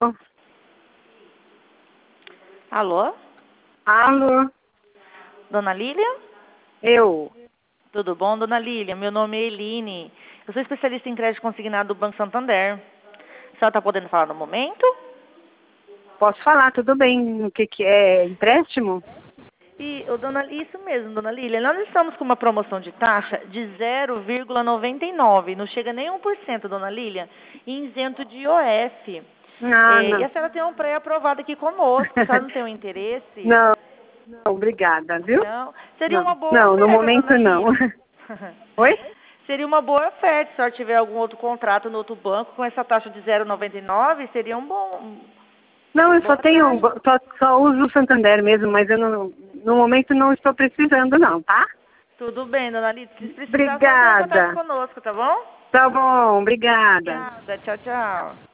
Alô? Alô? Dona Lília? Eu. Tudo bom, Dona Lília? Meu nome é Eline. Eu sou especialista em crédito consignado do Banco Santander. A senhora está podendo falar no momento? Posso falar, tudo bem. O que que é? Empréstimo? Isso mesmo, Dona Lília. Nós estamos com uma promoção de taxa de 0,99. Não chega nem 1%, Dona Lília, e isento de IOF. Ah, E não. a senhora tem um pré-aprovado aqui conosco. A senhora não tem um interesse? Não, não, obrigada, viu? Não. Seria Não, uma boa não, no oferta, momento Dona não. Lília. Oi? Seria uma boa oferta. Se a senhora tiver algum outro contrato no outro banco com essa taxa de 0,99, seria Não, eu só boa tenho, taxa. só uso o Santander mesmo, mas eu não, no momento não estou precisando não, tá? Tudo bem, Dona Lília. Se precisar, só entrar em contato Obrigada. conosco, tá bom? Tá bom, obrigada. Obrigada. Tchau, tchau.